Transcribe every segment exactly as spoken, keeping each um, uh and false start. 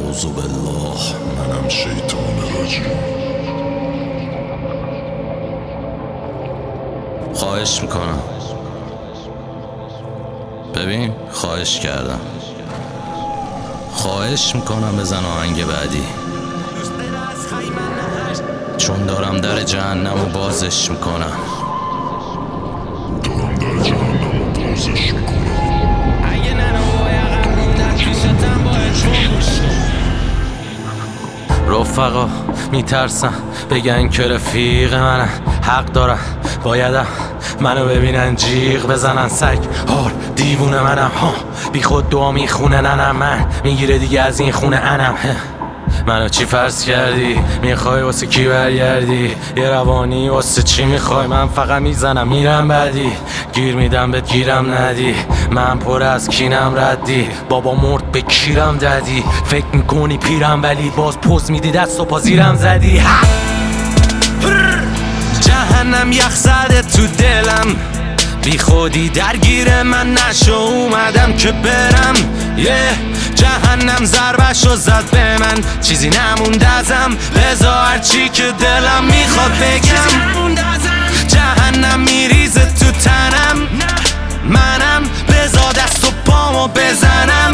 اعوذ بالله، منم شیطان رجیم. خواهش میکنم، ببین خواهش کردم، خواهش میکنم بزن آهنگ بعدی، چون دارم در جهنم و بازش میکنم. دارم در جهنم و بازش میکنم. اگه ننو باید موندن پیشتم باید بگوش. رفقا میترسن بگن که رفیق منن، حق دارن بایدم منو ببینن جیغ بزنن. سگ هار دیوونه منم ها، بی خود دعا میخونه ننم، من میگیره دیگه از این خونه انم. منو چی فرض کردی؟ میخوای واسه کی برگردی؟ یه روانی واسه چی میخوای؟ من فقط میزنم میرم بعدی، گیر میدم بهت گیرم ندی، من پر از کینم ردی، بابا مرد به کیرم دادی، فکر میکنی پیرم ولی باز پوز میدی دست و پا زیرم زدی. جهنم یخ زده تو دلم، بی خودی درگیر من نشو، اومدم که برم. یه yeah. جهنم ضربشو زد به من، چیزی نموند ازم، بذار هرچی که دلم میخواد بگم. جهنم میریزه تو تنم، منم بذار دست و پامو بزنم،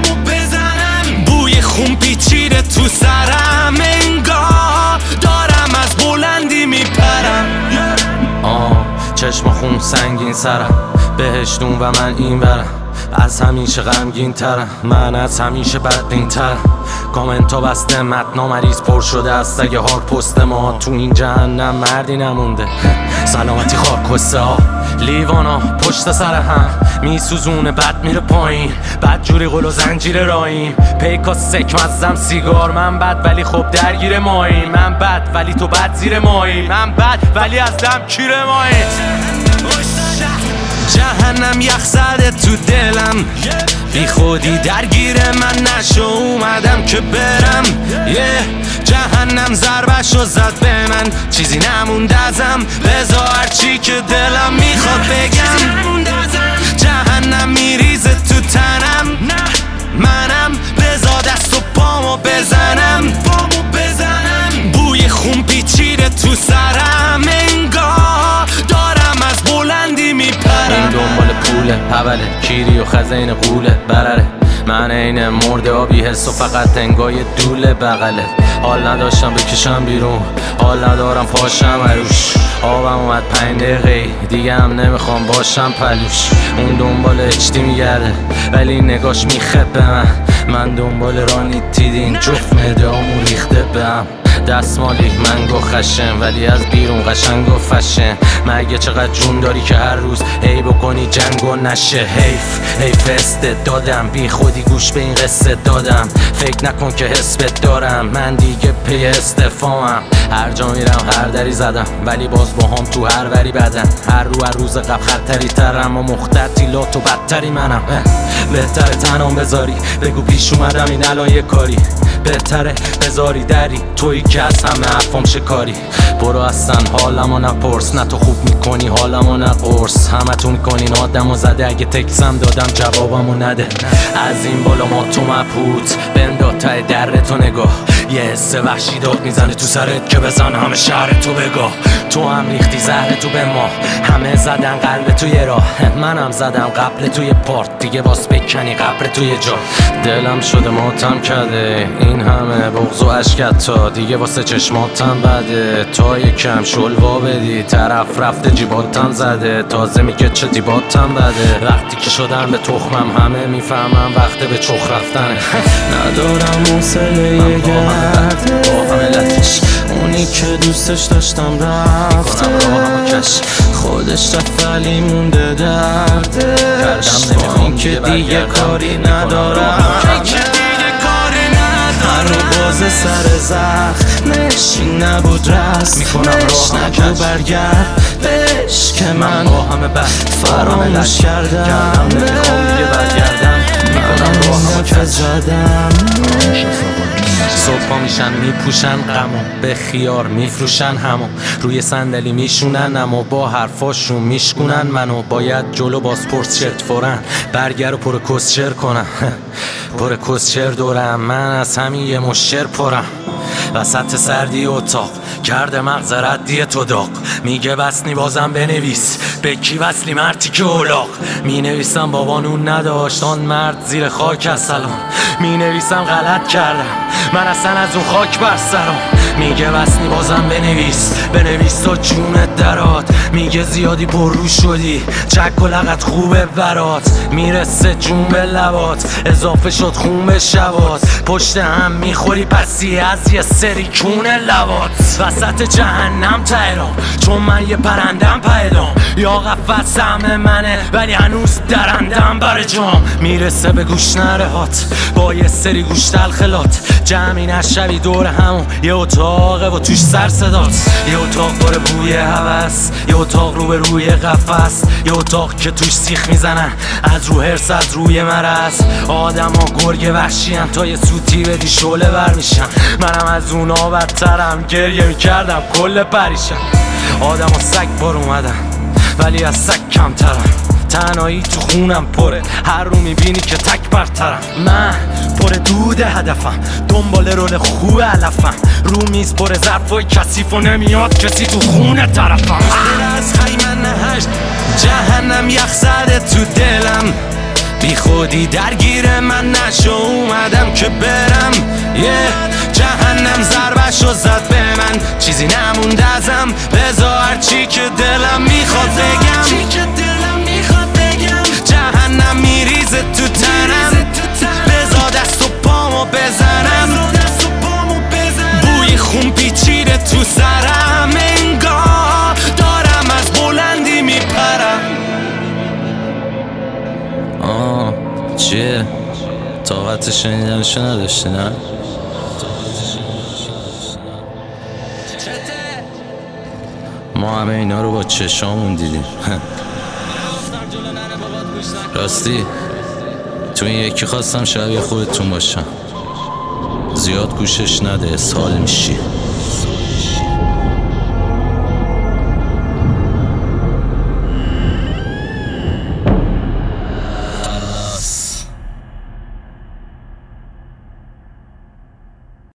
بوی خون پیچیده تو سرم، انگار دارم از بلندی میپرم. آه چشم خون سنگین سرم، بهشتون و من این برم، از همیشه غمگین ترم، من از همیشه بدبین ترم. کامنتا بسته، متنا مریض پر شده از سگ هار پست ما، تو این جهنم مردی نمونده، سلامتی خاک ها لیوانا پشت سر هم میسوزونه، بد میره پایین، بد جوری قل و زنجیر راییم، پیکا سک مزم سیگار. من بد ولی خب درگیر مایی، من بد ولی تو بد زیر مایی، من بد ولی از دم کیر مایی. جهنم یخ زده تو دلم، بی خودی درگیر من نشو، اومدم که برم. یه yeah. جهنم ضربشو زد به من، چیزی نموند ازم، بذار هرچی که دلم میخواد بگم. جهنم میریزه تو تنم، منم بذار دست و پامو بزنم، بوی خون پیچیده تو سرم، انگار دارم از بلندی میپرم. این دنبال پوله اوله، کیری و خزین قوله برره، من این مرده آبی حس و فقط انگای دوله بغله. حال نداشتم بکشم بیرون، حال ندارم پاشم عروش، آبم اومد پنج دقیقه دیگه هم نمیخوام باشم پلوش. اون دنبال اچ دی میگرده ولی نگاش میخبه من، من دنبال رانی تیدین جفت مدامو ریخته بهم. دستمالی منگو خشن ولی از بیرون قشنگ و فشن، مگه چقدر جون داری که هر روز هی بکنی جنگ و نشه؟ حیف حیف استعدادم، بی خودی گوش به این قصه دادم، فکر نکن که حسبت دارم، من دیگه پی استفامم. هر جا میرم هر دری زدم ولی باز با هم تو هر وری بدن، هر رو هر روز قبل خطری ترم و مختطیلات و بدتری منم. بهتره تنام بذاری بگو پیش اومدم این الان یه کاری، بهتره بذاری دری توی که از همه حرفام شکاری. برو اصلا حالمو نپرس، نه تو خوب میکنی حالمو نقرس، همه تو میکنین آدمو زده، اگه تکسم دادم جوابمو نده. از این بالا ما تو مبهوت بندا تای در تو نگاه، یه حس وحشی داد میزنه تو سرت که بزن همه شهر تو بگاه. تو هم ریختی زهر تو به ما، همه زدن قلب توی راه، منم زدم قبل توی پارت، دیگه باس بکنی قبر توی جا. دلم شده ماتم کرده، این همه بغض و عشقت تا دیگه واسه چشماتم بده، تا یکم شلوا بدی طرف رفته جیباتم زده، تازه میگه چه دیباتم بده. وقتی که شدن به تخمم همه میفهمم وقت به چخ رفتنه. ندارم حوصله گردش، اونی که دوستش داشتم رفته، خودش رفت ولی مونده دردش، با که دیگه کاری ندارم، هر رو باز سر زخمش این نبود رسمش، نگو برگرد بهش که من با همه بد فراموش کردم، نمیخوام دیگه برگردم، میکنم با همه که زدم. صبح میشن میپوشن غمو، به خیار میفروشن همو، روی صندلی میشونن اما با حرفاشون میشکنن منو. باید جلو بازپرس شرط فورن برگر و پر کسچر کنن پر کسچر دورم، من از همین یه مشر پرم. وسط سردی اتاق کرده مغز ردی تو داغ. میگه بسنی بازم بنویس، به کی وصلی مرتی که اولاغ. می نویسم بابانون نداشت آن مرد زیر خاک از سلام. می نویسم غلط کردم من اصلا از اون خاک بر سرم. میگه بسنی بازم بنویس، بنویس تا جونت درات. میگه زیادی پر رو شدی، چک و لغت خوبه برات. میرسه جون به لبات، اضافه شد خون به شبات. پشت هم میخوری پسی از یه سری کون لبات. وسط جهنم تهرام، چون من یه پرندم پیدام. یا قفص سهم منه ولی هنوز درندم بر جام. میرسه به گوش نرهات با یه سری گوش تلخلات. جمعی نشوی دور همون یه اتاقه و توش سر صدات. یه اتاق پر بوی هوس، یه اتاق رو به روی قفس. یه اتاق که توش سیخ میزنن از رو هرس، از روی مرض. آدم ها گرگ وحشین تا یه سوتی بدی شعله بر میشن. منم از اونا بدترم، گریه میکردم کل پریشم. آدم ها سگ بار اومدن ولی از سگ کمترم. تنهایی تو خونم پره، هر رو میبینی که تک برترم. من پر دود هدفم، دنبال رول خوب علفم. رو میز پر ظرفای کثیف و نمیاد کسی تو خونه طرفم. از خیمن هشت جهنم یخ زده تو دلم. بی خودی درگیر من نشو، اومدم که برم. یه yeah. جهنم ضربشو زد به من، چیزی نمونده ازم. بذار هرچی که دلم میخواد بگم. جهنم میریزه تو تنم، بذار دست و پامو بزنم. بوی خون پیچیده تو سرم، انگار دارم از بلندی میپرم. آه چیه؟ طاقت شنیدنشو نداشتی نه؟ ما همه اینا رو با چشامون دیدیم. راستی تو این یکی خواستم شبیه خودتون باشم. زیاد گوشش نده، اسهال میشی.